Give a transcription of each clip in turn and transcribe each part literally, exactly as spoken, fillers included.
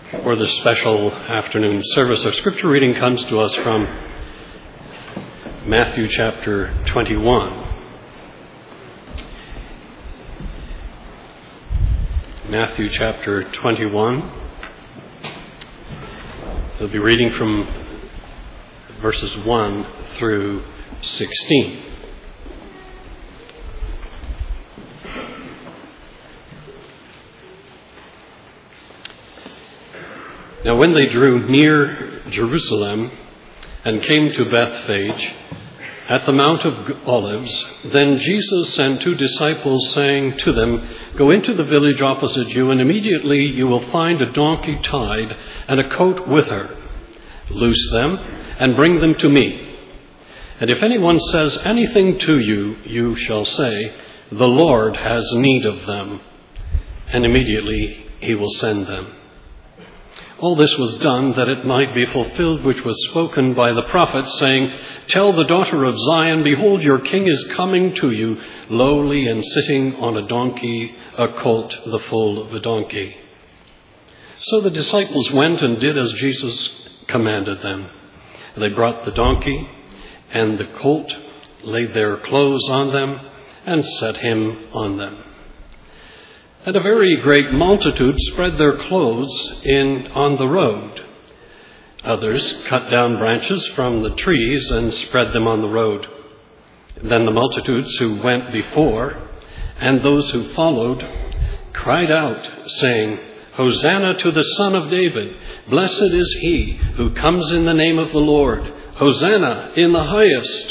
For this special afternoon service, our scripture reading comes to us from Matthew chapter twenty-one. Matthew chapter twenty-one. We'll be reading from verses one through sixteen. Now when they drew near Jerusalem and came to Bethphage at the Mount of Olives, then Jesus sent two disciples, saying to them, "Go into the village opposite you, and immediately you will find a donkey tied and a coat with her. Loose them and bring them to me. And if anyone says anything to you, you shall say, 'The Lord has need of them,' and immediately he will send them." All this was done that it might be fulfilled which was spoken by the prophet, saying, "Tell the daughter of Zion, behold, your king is coming to you, lowly and sitting on a donkey, a colt, the foal of a donkey." So the disciples went and did as Jesus commanded them. They brought the donkey and the colt, laid their clothes on them, and set him on them. And a very great multitude spread their clothes in on the road. Others cut down branches from the trees and spread them on the road. Then the multitudes who went before and those who followed cried out, saying, "Hosanna to the Son of David! Blessed is he who comes in the name of the Lord! Hosanna in the highest!"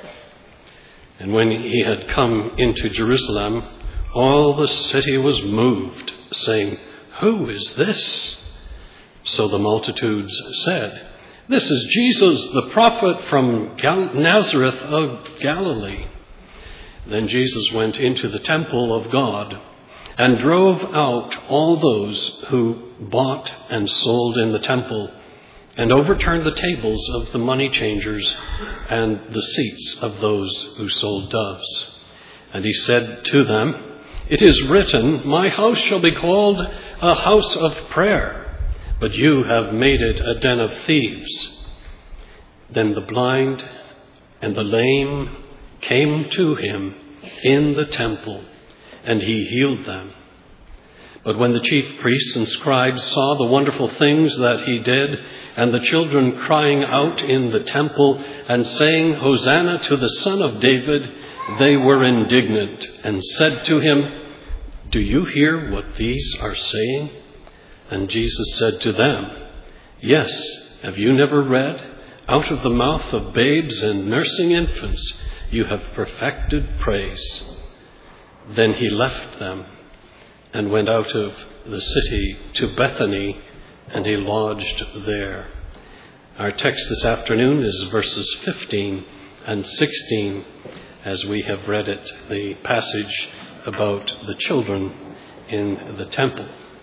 And when he had come into Jerusalem, all the city was moved, saying, "Who is this?" So the multitudes said, "This is Jesus, the prophet from Gal- Nazareth of Galilee." Then Jesus went into the temple of God and drove out all those who bought and sold in the temple, and overturned the tables of the money changers and the seats of those who sold doves. And he said to them, "It is written, 'My house shall be called a house of prayer,' but you have made it a den of thieves." Then the blind and the lame came to him in the temple, and he healed them. But when the chief priests and scribes saw the wonderful things that he did, and the children crying out in the temple and saying, "Hosanna to the Son of David," they were indignant and said to him, "Do you hear what these are saying?" And Jesus said to them, "Yes, have you never read, 'Out of the mouth of babes and nursing infants you have perfected praise'?" Then he left them and went out of the city to Bethany, and he lodged there. Our text this afternoon is verses fifteen and sixteen, as we have read it, the passage about the children in the temple.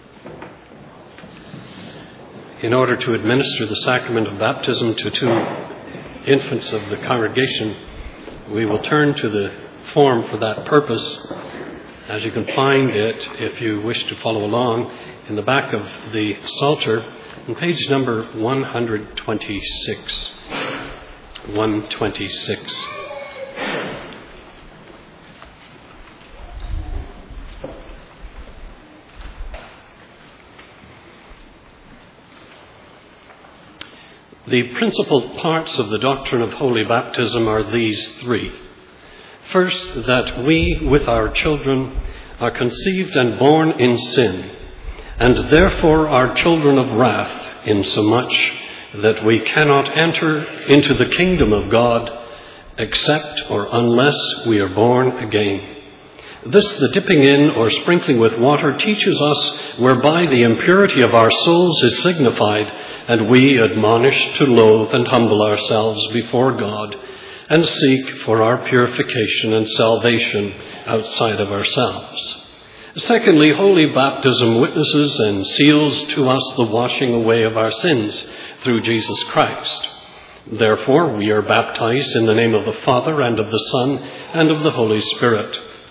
In order to administer the sacrament of baptism to two infants of the congregation, we will turn to the form for that purpose, as you can find it, if you wish to follow along, in the back of the Psalter, on page number one twenty-six. one twenty-six. The principal parts of the doctrine of holy baptism are these three. First, that we, with our children, are conceived and born in sin, and therefore are children of wrath, insomuch that we cannot enter into the kingdom of God except or unless we are born again. This the dipping in or sprinkling with water teaches us, whereby the impurity of our souls is signified, and we admonish to loathe and humble ourselves before God, and seek for our purification and salvation outside of ourselves. Secondly, holy baptism witnesses and seals to us the washing away of our sins through Jesus Christ. Therefore, we are baptized in the name of the Father, and of the Son, and of the Holy Spirit.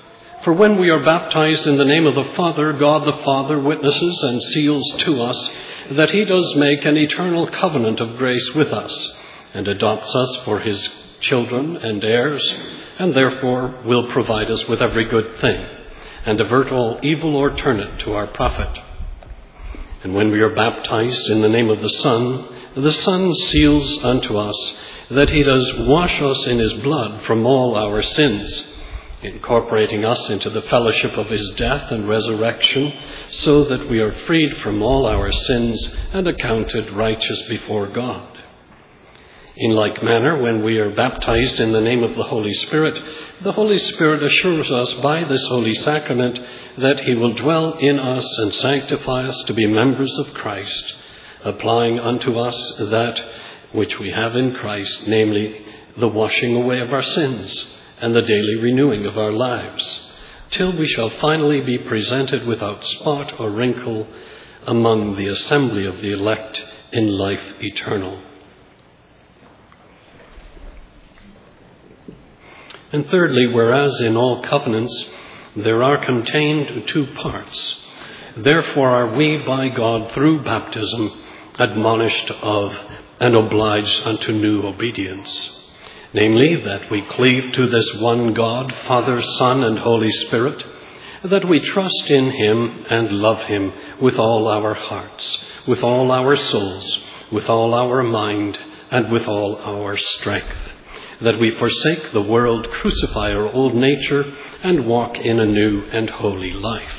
For when we are baptized in the name of the Father, God the Father witnesses and seals to us that he does make an eternal covenant of grace with us, and adopts us for his children and heirs, and therefore will provide us with every good thing, and avert all evil or turn it to our profit. And when we are baptized in the name of the Son, the Son seals unto us that he does wash us in his blood from all our sins, incorporating us into the fellowship of his death and resurrection, so that we are freed from all our sins and accounted righteous before God. In like manner, when we are baptized in the name of the Holy Spirit, the Holy Spirit assures us by this holy sacrament that he will dwell in us and sanctify us to be members of Christ, applying unto us that which we have in Christ, namely the washing away of our sins and the daily renewing of our lives, till we shall finally be presented without spot or wrinkle among the assembly of the elect in life eternal. And thirdly, whereas in all covenants there are contained two parts, therefore are we by God through baptism admonished of and obliged unto new obedience, namely that we cleave to this one God, Father, Son, and Holy Spirit, that we trust in him and love him with all our hearts, with all our souls, with all our mind, and with all our strength, that we forsake the world, crucify our old nature, and walk in a new and holy life.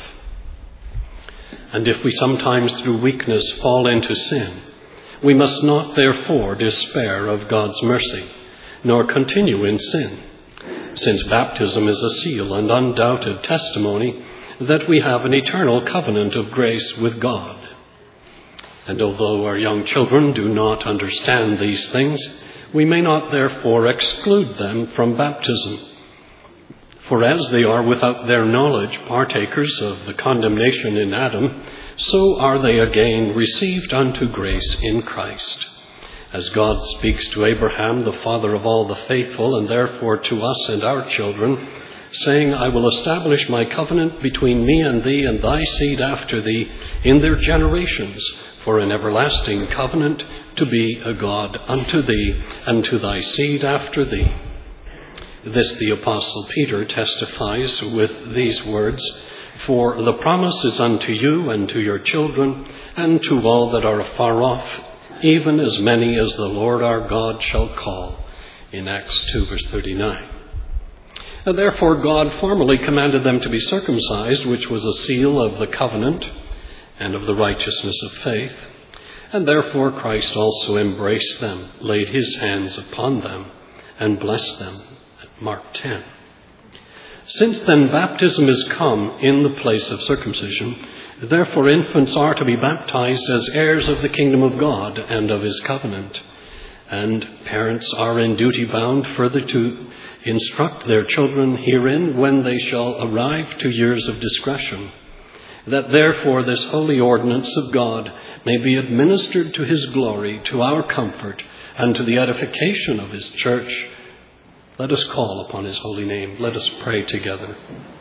And if we sometimes through weakness fall into sin, we must not therefore despair of God's mercy, nor continue in sin, since baptism is a seal and undoubted testimony that we have an eternal covenant of grace with God. And although our young children do not understand these things, we may not therefore exclude them from baptism. For as they are without their knowledge partakers of the condemnation in Adam, so are they again received unto grace in Christ. As God speaks to Abraham, the father of all the faithful, and therefore to us and our children, saying, I will establish my covenant between me and thee and thy seed after thee in their generations, for an everlasting covenant to be a God unto thee and to thy seed after thee. This the Apostle Peter testifies with these words, For the promise is unto you and to your children and to all that are afar off, even as many as the Lord our God shall call, in Acts two, verse thirty-nine. And therefore God formally commanded them to be circumcised, which was a seal of the covenant and of the righteousness of faith. And therefore Christ also embraced them, laid his hands upon them, and blessed them. Mark ten. Since then baptism is come in the place of circumcision, therefore infants are to be baptized as heirs of the kingdom of God and of his covenant. And parents are in duty bound further to instruct their children herein when they shall arrive to years of discretion, that therefore this holy ordinance of God may be administered to his glory, to our comfort, and to the edification of his church. Let us call upon his holy name. Let us pray together.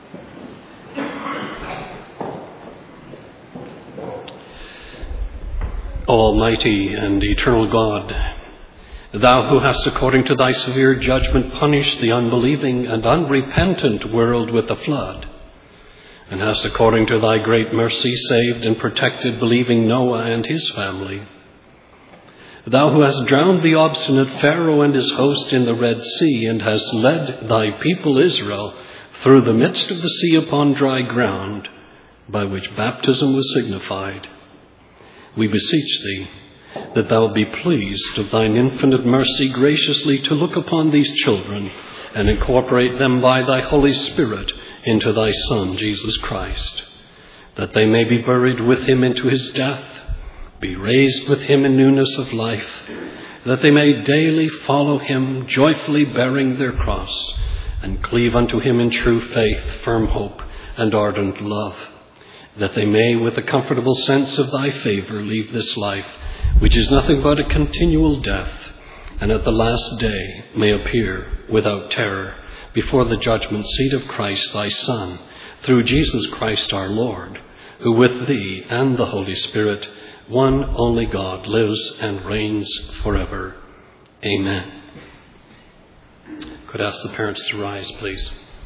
O Almighty and eternal God, thou who hast according to thy severe judgment punished the unbelieving and unrepentant world with the flood, and hast according to thy great mercy saved and protected believing Noah and his family, thou who hast drowned the obstinate Pharaoh and his host in the Red Sea, and hast led thy people Israel through the midst of the sea upon dry ground, by which baptism was signified, we beseech thee that thou be pleased of thine infinite mercy graciously to look upon these children and incorporate them by thy Holy Spirit into thy Son, Jesus Christ, that they may be buried with him into his death, be raised with him in newness of life, that they may daily follow him, joyfully bearing their cross, and cleave unto him in true faith, firm hope, and ardent love, that they may, with a comfortable sense of thy favor, leave this life, which is nothing but a continual death, and at the last day may appear without terror before the judgment seat of Christ thy Son, through Jesus Christ our Lord, who with thee and the Holy Spirit, one only God, lives and reigns forever. Amen. Could I ask the parents to rise, please?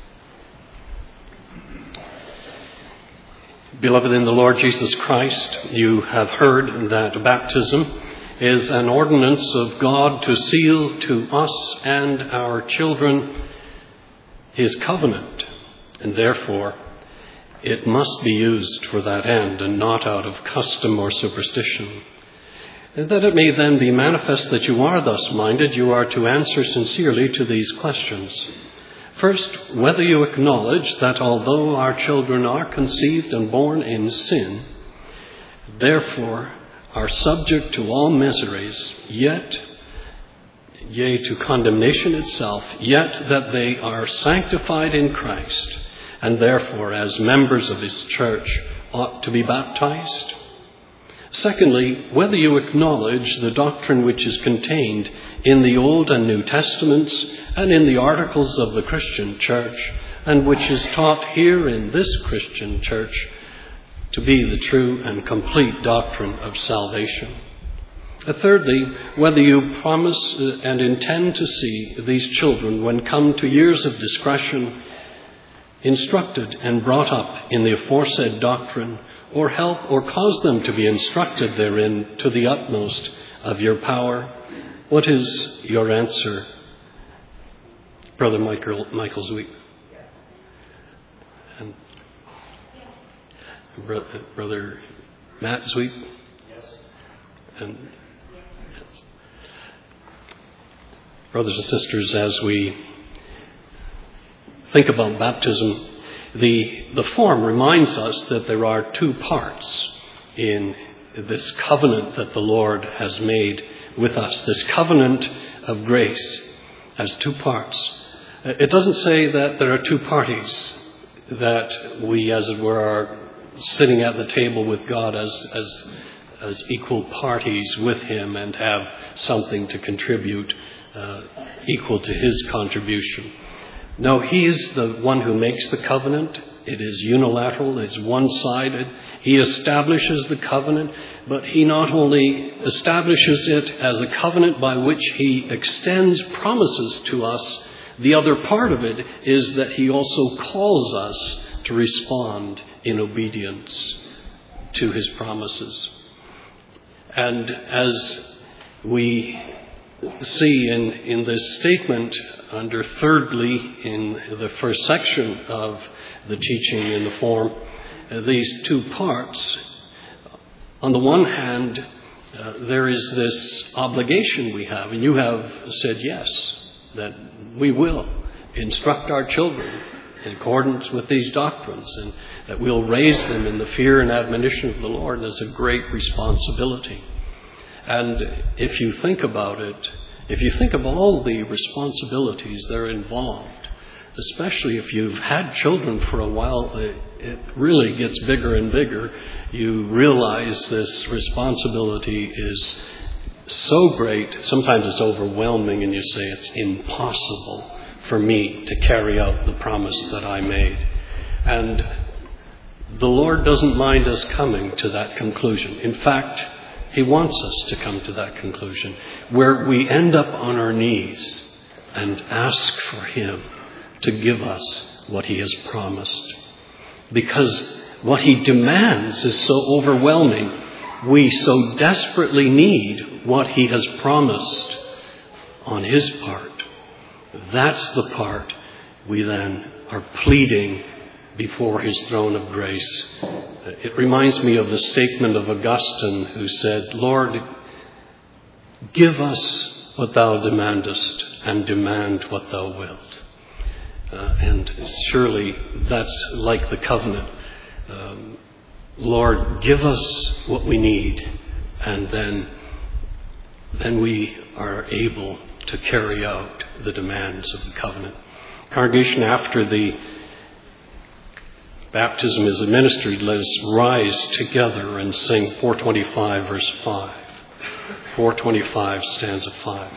Beloved in the Lord Jesus Christ, you have heard that baptism is an ordinance of God to seal to us and our children his covenant, and therefore it must be used for that end and not out of custom or superstition. And that it may then be manifest that you are thus minded, you are to answer sincerely to these questions. First, whether you acknowledge that although our children are conceived and born in sin, therefore are subject to all miseries, yet, yea, to condemnation itself, yet that they are sanctified in Christ, and therefore, as members of his church, ought to be baptized. Secondly, whether you acknowledge the doctrine which is contained in the Old and New Testaments and in the articles of the Christian church, and which is taught here in this Christian church to be the true and complete doctrine of salvation. Thirdly, whether you promise and intend to see these children, when come to years of discretion, instructed and brought up in the aforesaid doctrine, or help or cause them to be instructed therein to the utmost of your power. What is your answer, Brother Michael, Michael Zweep? And Brother, Brother Matt Zweep? Yes. And yes. Brothers and sisters, as we think about baptism, the, the form reminds us that there are two parts in this covenant that the Lord has made with us. This covenant of grace has two parts. It doesn't say that there are two parties, that we, as it were, are sitting at the table with God as, as, as equal parties with him and have something to contribute uh, equal to his contribution. No, he is the one who makes the covenant. It is unilateral. It's one-sided. He establishes the covenant, but he not only establishes it as a covenant by which he extends promises to us, the other part of it is that he also calls us to respond in obedience to his promises. And as we see in, in this statement under thirdly in the first section of the teaching in the form, uh, these two parts. On the one hand, uh, there is this obligation we have, and you have said yes, that we will instruct our children in accordance with these doctrines, and that we'll raise them in the fear and admonition of the Lord. That's a great responsibility. And if you think about it, if you think of all the responsibilities that are involved, especially if you've had children for a while, it, it really gets bigger and bigger. You realize this responsibility is so great, sometimes it's overwhelming, and you say it's impossible for me to carry out the promise that I made. And the Lord doesn't mind us coming to that conclusion. In fact, he wants us to come to that conclusion, where we end up on our knees and ask for him to give us what he has promised. Because what he demands is so overwhelming. We so desperately need what he has promised on his part. That's the part we then are pleading before his throne of grace. It reminds me of the statement of Augustine, who said, Lord, give us what thou demandest, and demand what thou wilt. Uh, and surely that's like the covenant. Um, Lord, give us what we need, and then, then we are able to carry out the demands of the covenant. Congregation, after the baptism is administered, let us rise together and sing four twenty-five, verse five. four twenty-five, stanza five.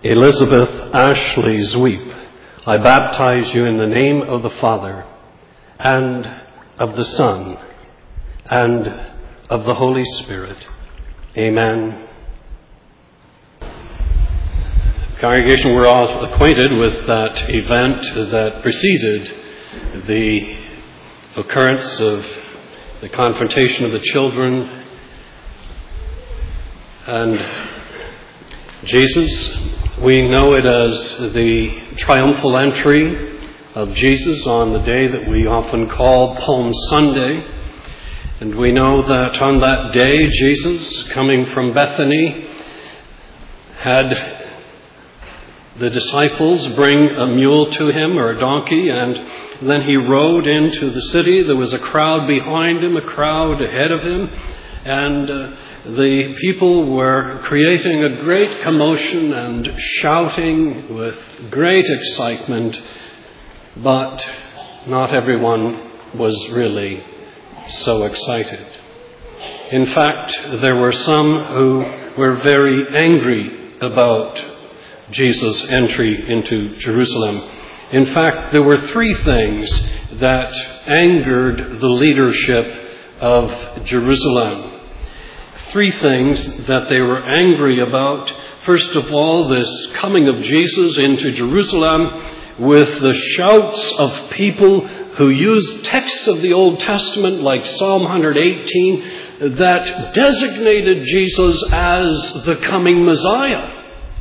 Elizabeth Ashley Zweep, I baptize you in the name of the Father, and of the Son, and of the Holy Spirit. Amen. Congregation, we're all acquainted with that event that preceded the occurrence of the confrontation of the children. And Jesus, we know it as the triumphal entry of Jesus on the day that we often call Palm Sunday. And we know that on that day, Jesus, coming from Bethany, had the disciples bring a mule to him, or a donkey, and then he rode into the city. There was a crowd behind him, a crowd ahead of him, and uh, the people were creating a great commotion and shouting with great excitement, but not everyone was really so excited. In fact, there were some who were very angry about Jesus' entry into Jerusalem. In fact, there were three things that angered the leadership of Jerusalem. Three things that they were angry about. First of all, this coming of Jesus into Jerusalem with the shouts of people who used texts of the Old Testament like Psalm one eighteen that designated Jesus as the coming Messiah.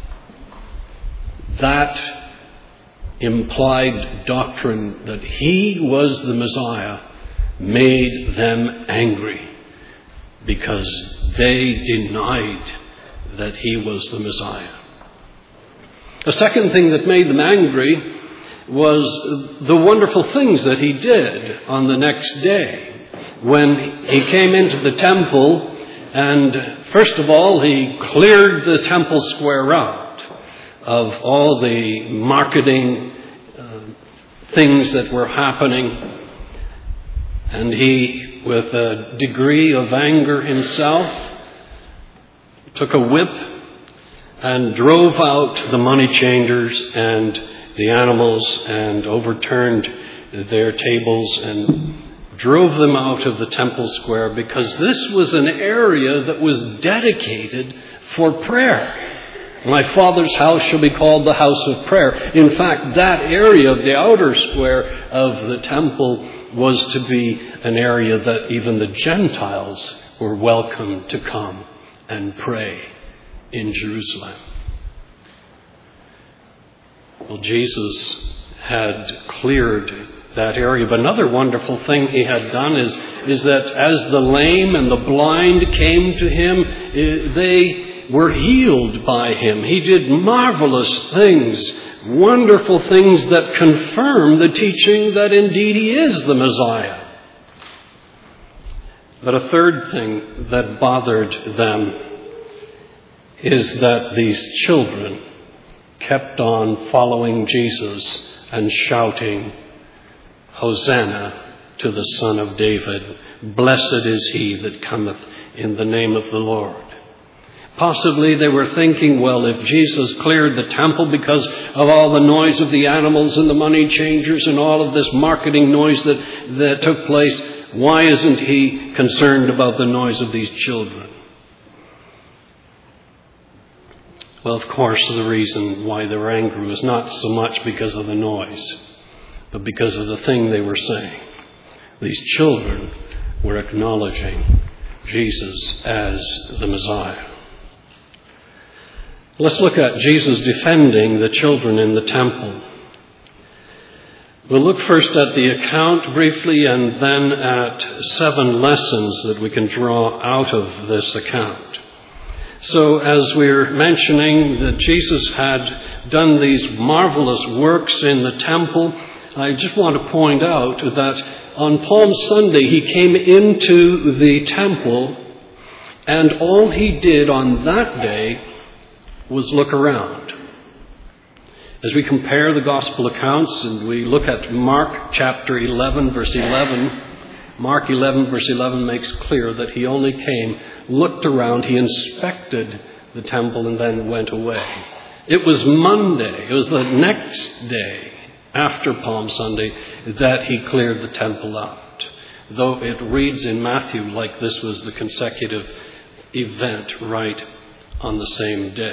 That implied doctrine that he was the Messiah made them angry because they denied that he was the Messiah. The second thing that made them angry was the wonderful things that he did on the next day when he came into the temple, and first of all he cleared the temple square out of all the marketing uh, things that were happening. And he, with a degree of anger himself, took a whip and drove out the money changers and the animals and overturned their tables and drove them out of the temple square, because this was an area that was dedicated for prayer. My Father's house shall be called the house of prayer. In fact, that area of the outer square of the temple was to be an area that even the Gentiles were welcome to come and pray in Jerusalem. Well, Jesus had cleared that area. But another wonderful thing he had done is, is that as the lame and the blind came to him, they were healed by him. He did marvelous things, wonderful things that confirm the teaching that indeed he is the Messiah. But a third thing that bothered them is that these children kept on following Jesus and shouting, Hosanna to the Son of David. Blessed is he that cometh in the name of the Lord. Possibly they were thinking, well, if Jesus cleared the temple because of all the noise of the animals and the money changers and all of this marketing noise that, that took place, why isn't he concerned about the noise of these children? Well, of course, the reason why they were angry was not so much because of the noise, but because of the thing they were saying. These children were acknowledging Jesus as the Messiah. Let's look at Jesus defending the children in the temple. We'll look first at the account briefly and then at seven lessons that we can draw out of this account. So as we're mentioning that Jesus had done these marvelous works in the temple, I just want to point out that on Palm Sunday he came into the temple, and all he did on that day was look around. As we compare the gospel accounts and we look at Mark chapter eleven, verse eleven, Mark eleven, verse eleven makes clear that he only came, looked around, he inspected the temple and then went away. It was Monday, it was the next day after Palm Sunday that he cleared the temple out. Though it reads in Matthew like this was the consecutive event right on the same day.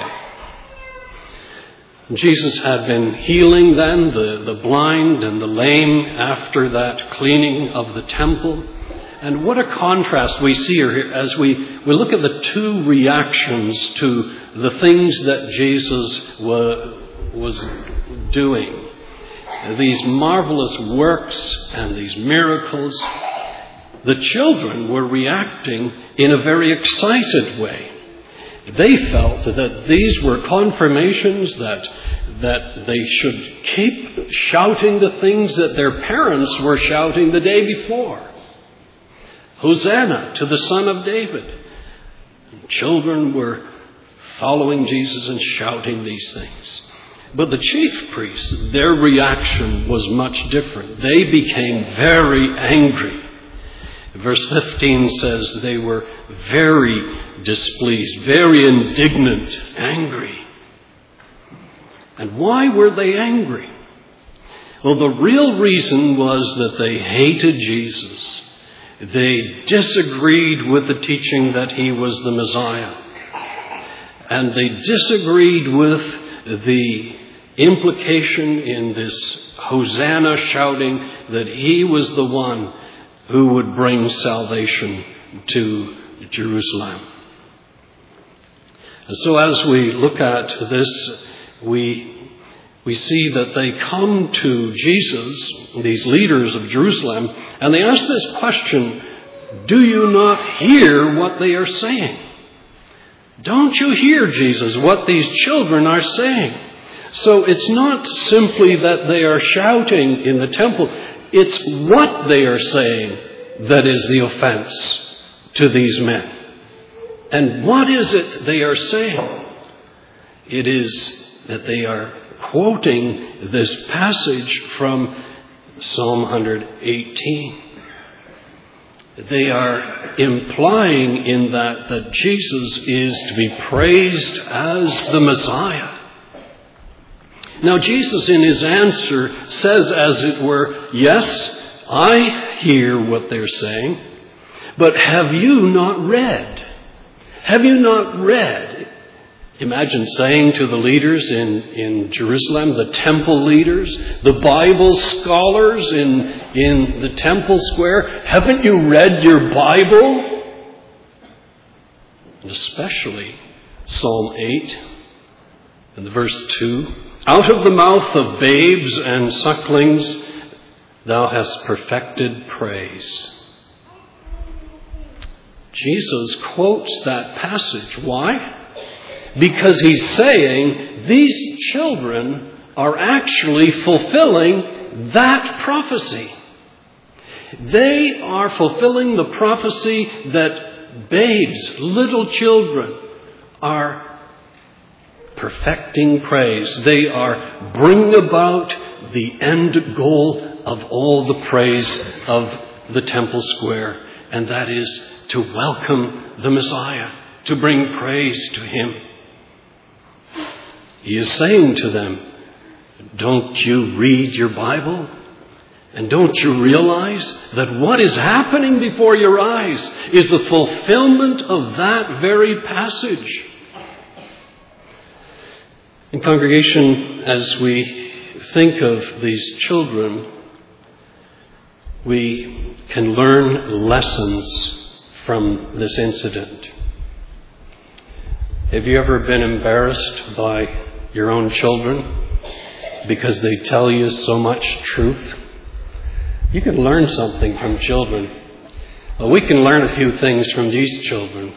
Jesus had been healing then the, the blind and the lame after that cleaning of the temple. And what a contrast we see here as we, we look at the two reactions to the things that Jesus wa, was doing. These marvelous works and these miracles. The children were reacting in a very excited way. They felt that these were confirmations that, that they should keep shouting the things that their parents were shouting the day before. Hosanna to the Son of David. And children were following Jesus and shouting these things. But the chief priests, their reaction was much different. They became very angry. Verse fifteen says they were very displeased, very indignant, angry. And why were they angry? Well, the real reason was that they hated Jesus. They disagreed with the teaching that he was the Messiah. And they disagreed with the implication in this Hosanna shouting that he was the one who would bring salvation to Jerusalem. And so as we look at this, we, we see that they come to Jesus, these leaders of Jerusalem, and they ask this question, do you not hear what they are saying? Don't you hear, Jesus, what these children are saying? So it's not simply that they are shouting in the temple. It's what they are saying that is the offense to these men. And what is it they are saying? It is that they are quoting this passage from Psalm one eighteen. They are implying in that that Jesus is to be praised as the Messiah. Now Jesus in his answer says, as it were, yes, I hear what they're saying, but have you not read? Have you not read? Imagine saying to the leaders in, in Jerusalem, the temple leaders, the Bible scholars in, in the temple square, haven't you read your Bible? And especially Psalm eight and verse two. Out of the mouth of babes and sucklings, thou hast perfected praise. Jesus quotes that passage. Why? Because he's saying these children are actually fulfilling that prophecy. They are fulfilling the prophecy that babes, little children, are perfecting praise. They are bringing about the end goal of all the praise of the temple square, and that is to welcome the Messiah, to bring praise to him. He is saying to them, don't you read your Bible? And don't you realize that what is happening before your eyes is the fulfillment of that very passage? In congregation, as we think of these children, we can learn lessons from this incident. Have you ever been embarrassed by your own children because they tell you so much truth? You can learn something from children. Well, we can learn a few things from these children.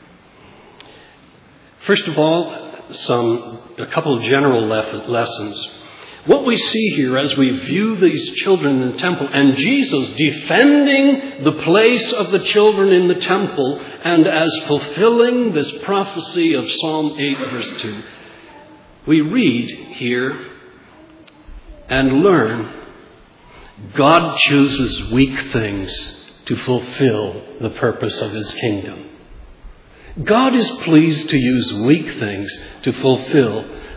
First of all, some a couple of general lessons. What we see here as we view these children in the temple and Jesus defending the place of the children in the temple and as fulfilling this prophecy of Psalm eight verse two, we read here and learn God chooses weak things to fulfill the purpose of his kingdom. God is pleased to use weak things to fulfill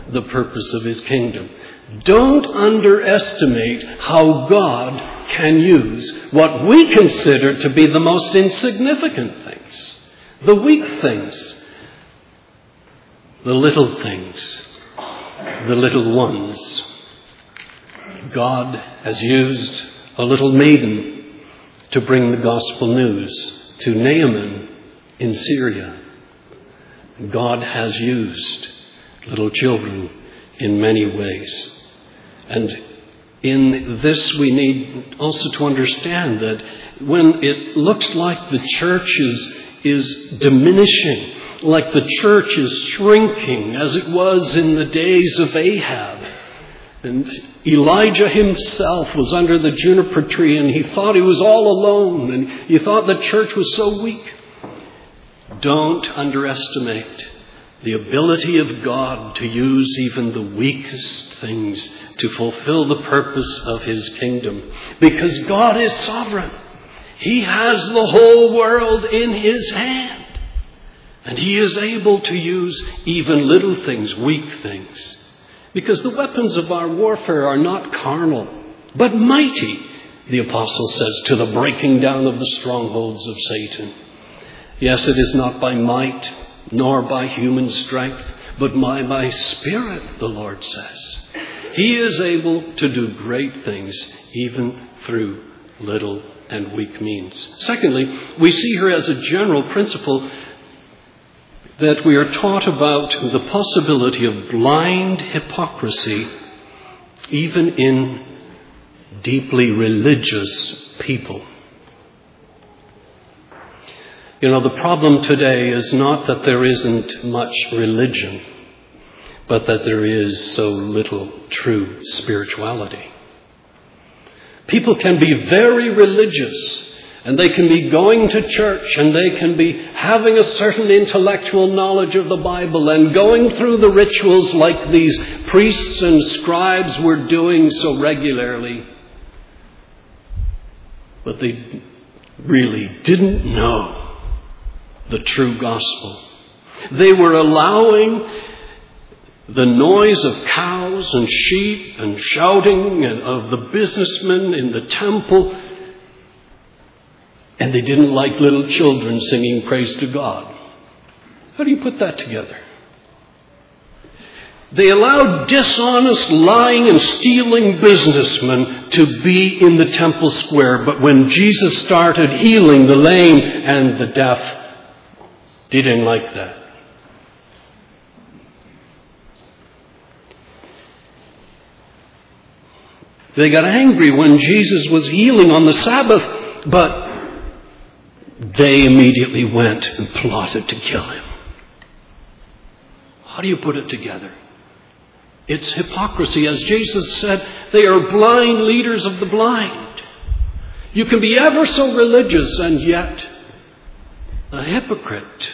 the purpose of his kingdom. Don't underestimate how God can use what we consider to be the most insignificant things, the weak things, the little things, the little ones. God has used a little maiden to bring the gospel news to Naaman in Syria. God has used little children in many ways. And in this we need also to understand that when it looks like the church is, is diminishing, like the church is shrinking as it was in the days of Ahab, and Elijah himself was under the juniper tree and he thought he was all alone and he thought the church was so weak. Don't underestimate the ability of God to use even the weakest things to fulfill the purpose of his kingdom. Because God is sovereign. He has the whole world in his hand. And he is able to use even little things, weak things. Because the weapons of our warfare are not carnal, but mighty, the apostle says, to the breaking down of the strongholds of Satan. Yes, it is not by might, nor by human strength, but by my Spirit, the Lord says. He is able to do great things, even through little and weak means. Secondly, we see here as a general principle that we are taught about the possibility of blind hypocrisy, even in deeply religious people. You know, the problem today is not that there isn't much religion, but that there is so little true spirituality. People can be very religious, and they can be going to church, and they can be having a certain intellectual knowledge of the Bible and going through the rituals like these priests and scribes were doing so regularly. But they really didn't know the true gospel. They were allowing the noise of cows and sheep and shouting and of the businessmen in the temple, and they didn't like little children singing praise to God. How do you put that together? They allowed dishonest, lying and stealing businessmen to be in the temple square, but when Jesus started healing the lame and the deaf, they didn't like that. They got angry when Jesus was healing on the Sabbath, but they immediately went and plotted to kill him. How do you put it together? It's hypocrisy. As Jesus said, they are blind leaders of the blind. You can be ever so religious and yet a hypocrite.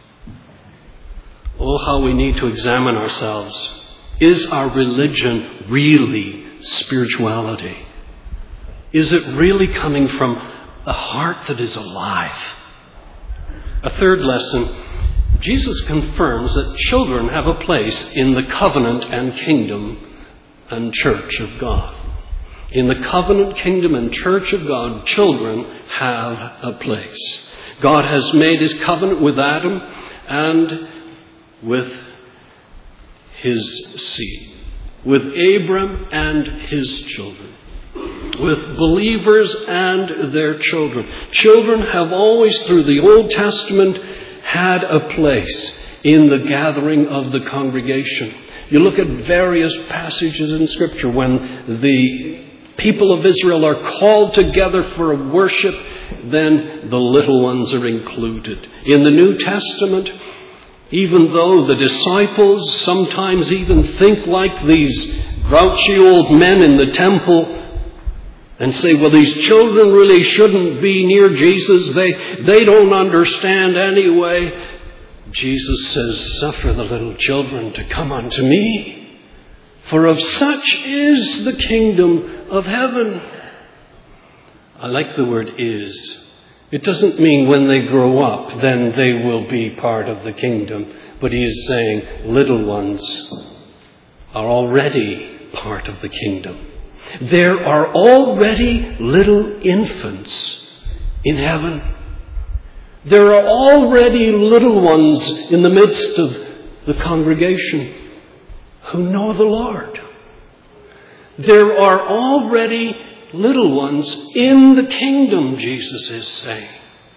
Oh, how we need to examine ourselves. Is our religion really spirituality? Is it really coming from a heart that is alive? A third lesson, Jesus confirms that children have a place in the covenant and kingdom and church of God. In the covenant, kingdom, and church of God, children have a place. God has made his covenant with Adam and with his seed, with Abram and his children, with believers and their children. Children have always, through the Old Testament, had a place in the gathering of the congregation. You look at various passages in Scripture when the people of Israel are called together for a worship, then the little ones are included. In the New Testament, even though the disciples sometimes even think like these grouchy old men in the temple and say, well, these children really shouldn't be near Jesus. They, they don't understand anyway. Jesus says, suffer the little children to come unto me, for of such is the kingdom of heaven. I like the word is. It doesn't mean when they grow up, then they will be part of the kingdom. But he is saying, little ones, are already part of the kingdom. There are already little infants in heaven. There are already little ones in the midst of the congregation who know the Lord. There are already little ones in the kingdom, Jesus is saying.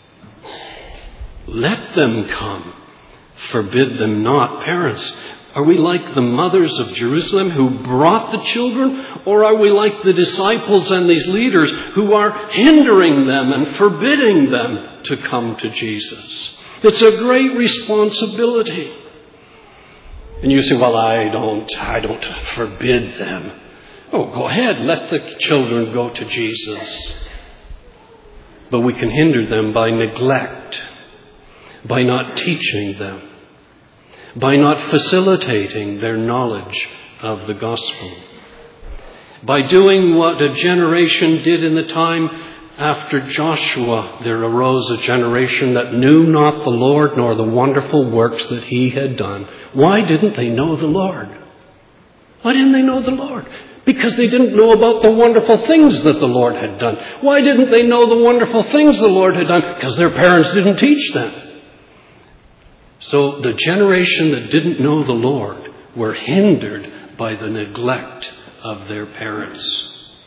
Let them come. Forbid them not. Parents, are we like the mothers of Jerusalem who brought the children? Or are we like the disciples and these leaders who are hindering them and forbidding them to come to Jesus? It's a great responsibility. And you say, well, I don't, I don't forbid them. Oh, go ahead, let the children go to Jesus. But we can hinder them by neglect, by not teaching them, by not facilitating their knowledge of the gospel, by doing what a generation did in the time after Joshua. There arose a generation that knew not the Lord nor the wonderful works that he had done. Why didn't they know the Lord? Why didn't they know the Lord? Because they didn't know about the wonderful things that the Lord had done. Why didn't they know the wonderful things the Lord had done? Because their parents didn't teach them. So the generation that didn't know the Lord were hindered by the neglect of their parents.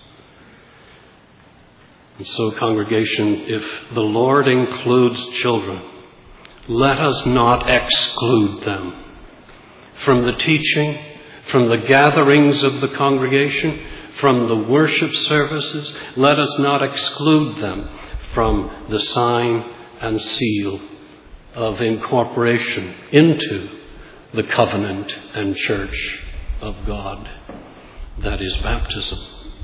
And so, congregation, if the Lord includes children, let us not exclude them from the teaching, from the gatherings of the congregation, from the worship services. Let us not exclude them from the sign and seal of incorporation into the covenant and church of God. That is baptism.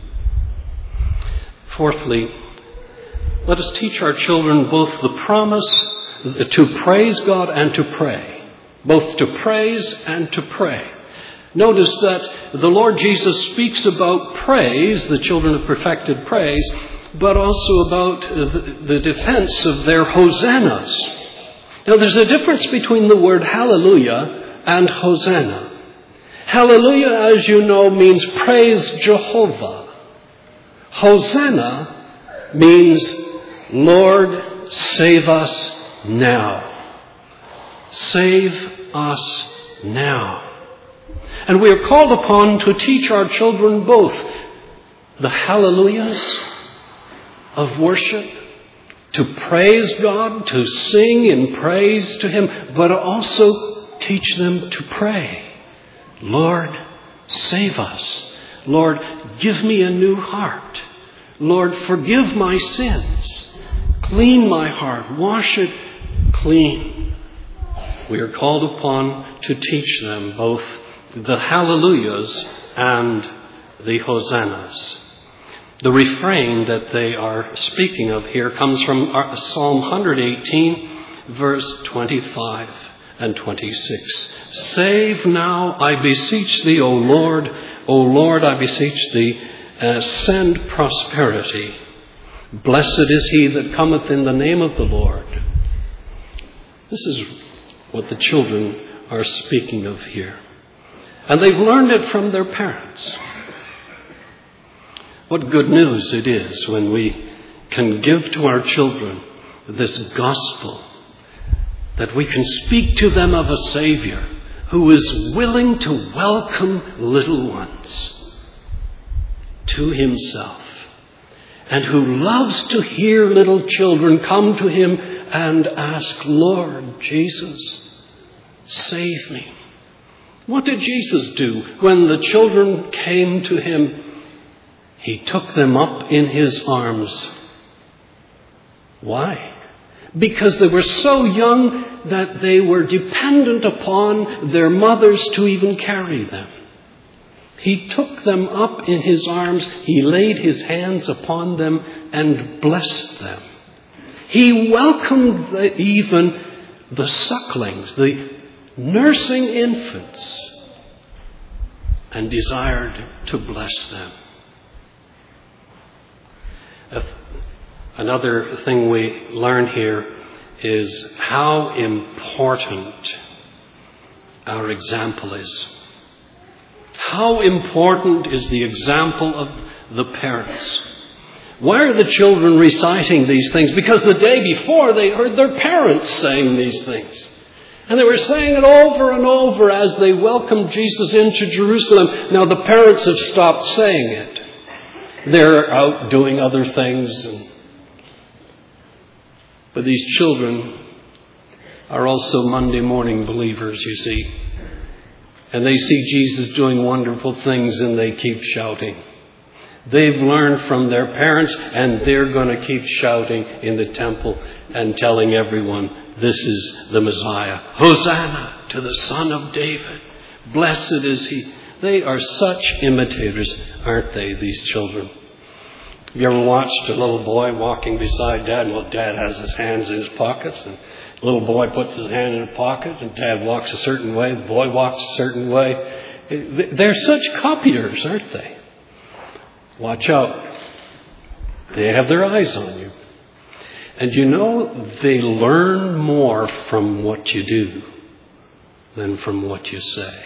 Fourthly, let us teach our children both the promise to praise God and to pray. Both to praise and to pray. Notice that the Lord Jesus speaks about praise, the children of perfected praise, but also about the defense of their hosannas. Now, there's a difference between the word hallelujah and hosanna. Hallelujah, as you know, means praise Jehovah. Hosanna means, Lord, save us now. Save us now. And we are called upon to teach our children both the hallelujahs of worship, to praise God, to sing in praise to Him, but also teach them to pray. Lord, save us. Lord, give me a new heart. Lord, forgive my sins. Clean my heart. Wash it clean. We are called upon to teach them both the hallelujahs and the hosannas. The refrain that they are speaking of here comes from Psalm one eighteen, verse twenty-five and twenty-six. Save now, I beseech thee, O Lord. O Lord, I beseech thee, uh, send prosperity. Blessed is he that cometh in the name of the Lord. This is what the children are speaking of here. And they've learned it from their parents. What good news it is when we can give to our children this gospel, that we can speak to them of a Savior who is willing to welcome little ones to Himself, and who loves to hear little children come to Him and ask, Lord Jesus, save me. What did Jesus do when the children came to Him? He took them up in His arms. Why? Because they were so young that they were dependent upon their mothers to even carry them. He took them up in His arms. He laid His hands upon them and blessed them. He welcomed the, even the sucklings, the nursing infants, and desired to bless them. Another thing we learn here is how important our example is. How important is the example of the parents? Why are the children reciting these things? Because the day before they heard their parents saying these things. And they were saying it over and over as they welcomed Jesus into Jerusalem. Now the parents have stopped saying it. They're out doing other things. And... But these children are also Monday morning believers, you see. And they see Jesus doing wonderful things and they keep shouting. They've learned from their parents and they're going to keep shouting in the temple and telling everyone, this is the Messiah. Hosanna to the Son of David. Blessed is he. They are such imitators, aren't they, these children? Have you ever watched a little boy walking beside Dad? Well, Dad has his hands in his pockets, and the little boy puts his hand in his pocket, and Dad walks a certain way, the boy walks a certain way. They're such copiers, aren't they? Watch out. They have their eyes on you. And you know, they learn more from what you do than from what you say.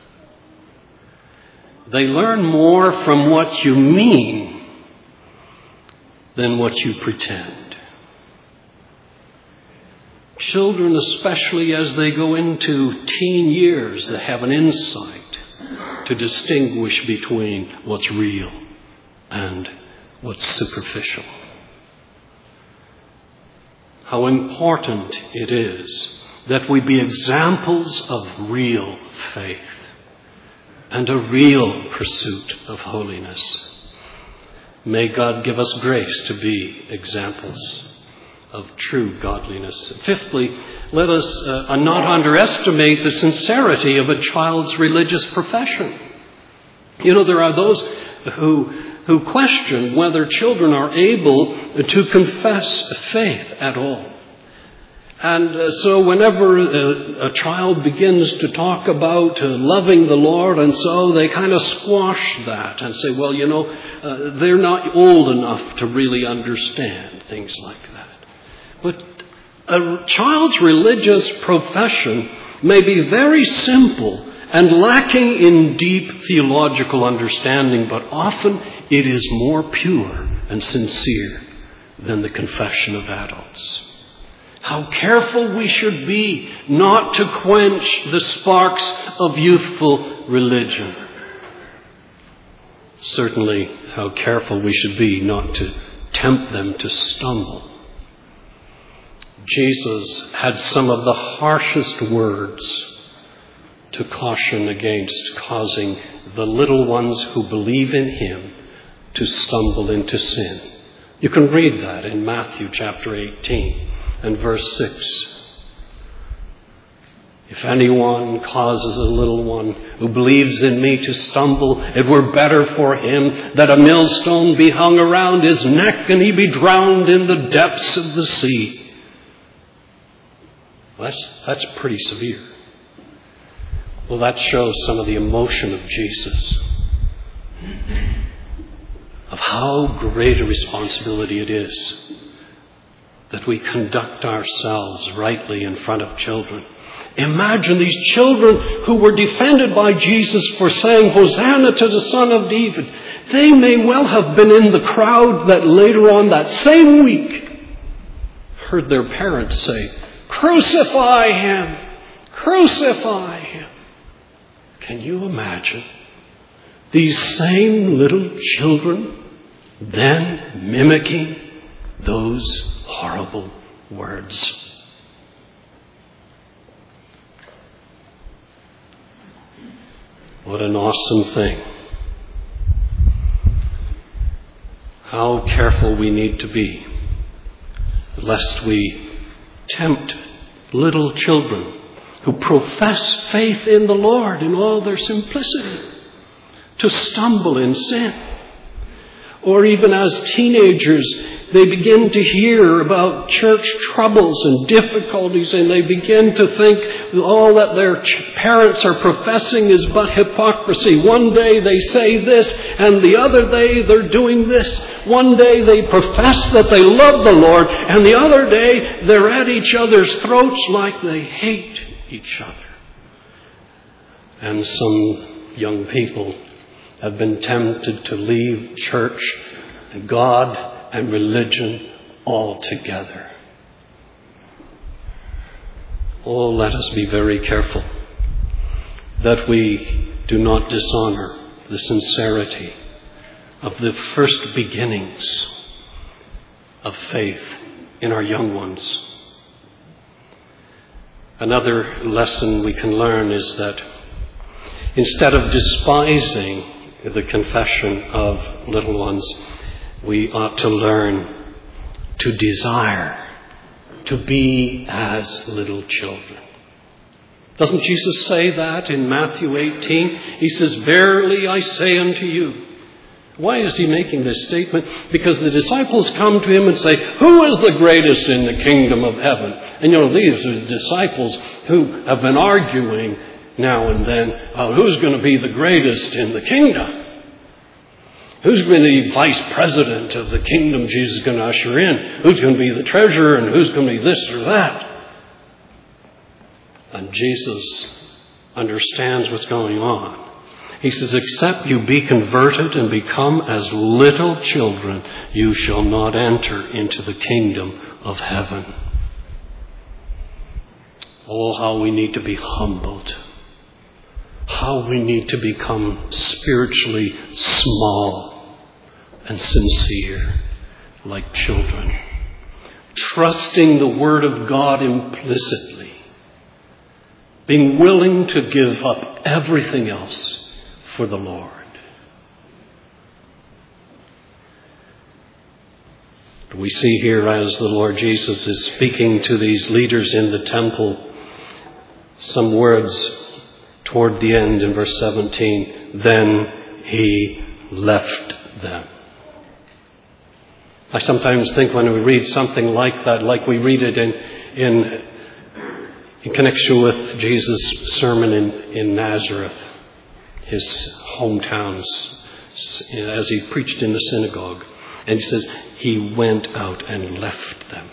They learn more from what you mean than what you pretend. Children, especially as they go into teen years, they have an insight to distinguish between what's real and what's superficial. How important it is that we be examples of real faith and a real pursuit of holiness. May God give us grace to be examples of true godliness. Fifthly, let us uh, not underestimate the sincerity of a child's religious profession. You know, there are those who who question whether children are able to confess faith at all. And uh, so whenever a, a child begins to talk about uh, loving the Lord, and so they kind of squash that and say, well, you know, uh, they're not old enough to really understand things like that. But a child's religious profession may be very simple and lacking in deep theological understanding, but often it is more pure and sincere than the confession of adults. How careful we should be not to quench the sparks of youthful religion. Certainly, how careful we should be not to tempt them to stumble. Jesus had some of the harshest words to caution against causing the little ones who believe in him to stumble into sin. You can read that in Matthew chapter eighteen and verse six. If anyone causes a little one who believes in me to stumble, it were better for him that a millstone be hung around his neck and he be drowned in the depths of the sea. Well, that's, that's pretty severe. Well, that shows some of the emotion of Jesus, of how great a responsibility it is that we conduct ourselves rightly in front of children. Imagine these children who were defended by Jesus for saying, Hosanna to the Son of David. They may well have been in the crowd that later on that same week heard their parents say, crucify him, crucify him. Can you imagine these same little children then mimicking those horrible words? What an awesome thing. How careful we need to be lest we tempt little children who profess faith in the Lord in all their simplicity to stumble in sin. Or even as teenagers, they begin to hear about church troubles and difficulties, and they begin to think all that their parents are professing is but hypocrisy. One day they say this, and the other day they're doing this. One day they profess that they love the Lord, and the other day they're at each other's throats like they hate each other. And some young people have been tempted to leave church and God and religion altogether. Oh, let us be very careful that we do not dishonor the sincerity of the first beginnings of faith in our young ones. Another lesson we can learn is that instead of despising the confession of little ones, we ought to learn to desire to be as little children. Doesn't Jesus say that in Matthew eighteen? He says, "Verily I say unto you." Why is he making this statement? Because the disciples come to him and say, "Who is the greatest in the kingdom of heaven?" And you know, these are the disciples who have been arguing now and then about who's going to be the greatest in the kingdom. Who's going to be vice president of the kingdom Jesus is going to usher in? Who's going to be the treasurer and who's going to be this or that? And Jesus understands what's going on. He says, "Except you be converted and become as little children, you shall not enter into the kingdom of heaven." Oh, how we need to be humbled. How we need to become spiritually small and sincere like children, trusting the Word of God implicitly, being willing to give up everything else for the Lord. We see here as the Lord Jesus is speaking to these leaders in the temple some words toward the end in verse seventeen. Then he left them. I sometimes think when we read something like that, like we read it in in, in connection with Jesus' sermon in, in Nazareth, his hometown, as he preached in the synagogue. And he says, he went out and left them.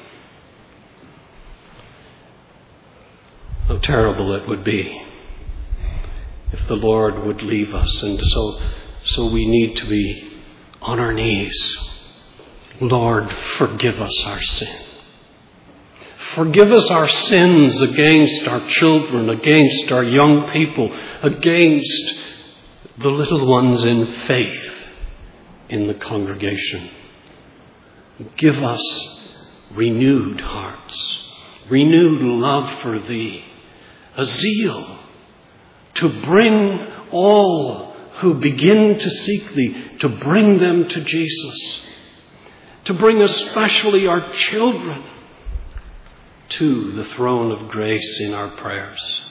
How terrible it would be if the Lord would leave us. And so, so we need to be on our knees. Lord, forgive us our sin. Forgive us our sins against our children, against our young people, against the little ones in faith in the congregation. Give us renewed hearts, renewed love for Thee, a zeal to bring all who begin to seek Thee, to bring them to Jesus, to bring especially our children to the throne of grace in our prayers.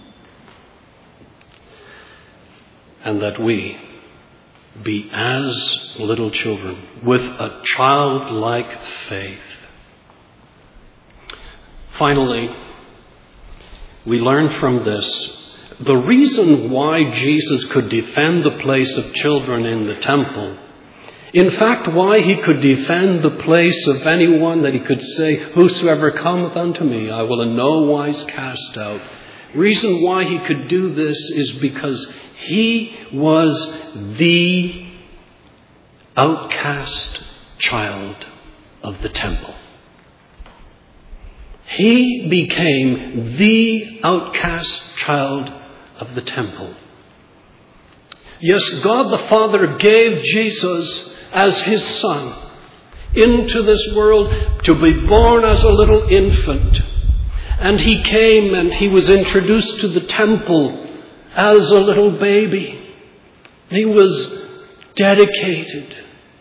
And that we be as little children with a childlike faith. Finally, we learn from this the reason why Jesus could defend the place of children in the temple. In fact, why he could defend the place of anyone that he could say, "Whosoever cometh unto me, I will in no wise cast out." Reason why he could do this is because he was the outcast child of the temple. He became the outcast child of the temple. Yes, God the Father gave Jesus as his son into this world to be born as a little infant. And he came and he was introduced to the temple as a little baby. He was dedicated.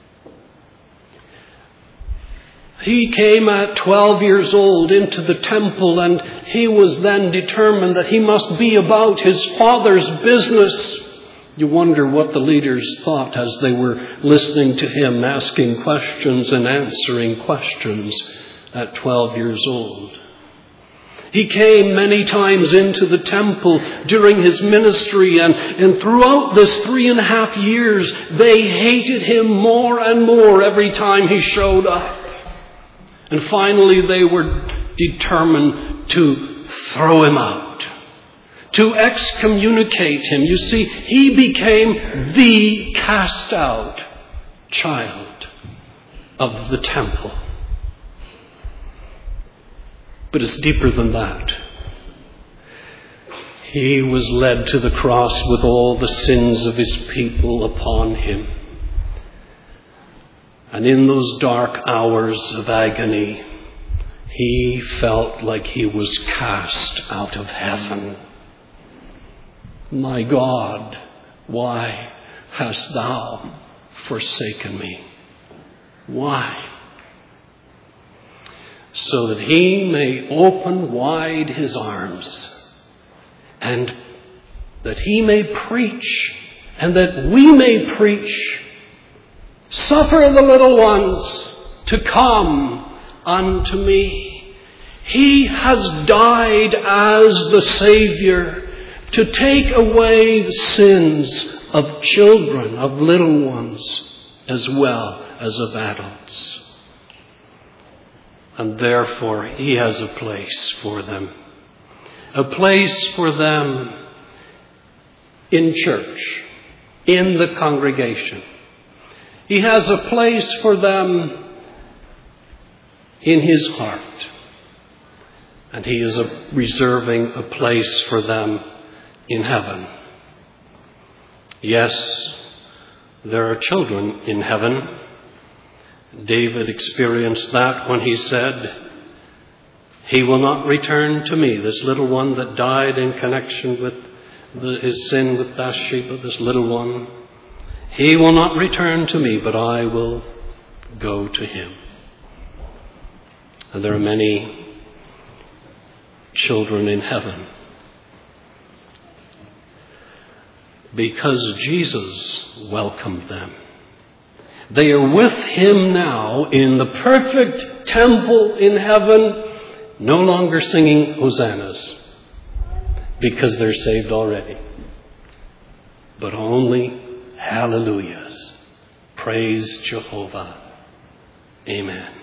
He came at twelve years old into the temple, and he was then determined that he must be about his Father's business. You wonder what the leaders thought as they were listening to him, asking questions and answering questions at twelve years old. He came many times into the temple during his ministry, and, and throughout this three and a half years, they hated him more and more every time he showed up. And finally, they were determined to throw him out, to excommunicate him. You see, he became the cast out child of the temple. But it's deeper than that. He was led to the cross with all the sins of his people upon him. And in those dark hours of agony, he felt like he was cast out of heaven. My God, why hast thou forsaken me? Why? So that he may open wide his arms, and that he may preach, and that we may preach, suffer the little ones to come unto me. He has died as the Savior to take away the sins of children, of little ones, as well as of adults. And therefore, he has a place for them. A place for them in church, in the congregation. He has a place for them in his heart. And he is a, reserving a place for them in heaven. Yes, there are children in heaven. David experienced that when he said, he will not return to me, this little one that died in connection with the, his sin with Bathsheba, this little one. He will not return to me, but I will go to him. And there are many children in heaven, because Jesus welcomed them. They are with him now in the perfect temple in heaven, no longer singing hosannas, because they're saved already, but only hallelujahs. Praise Jehovah. Amen.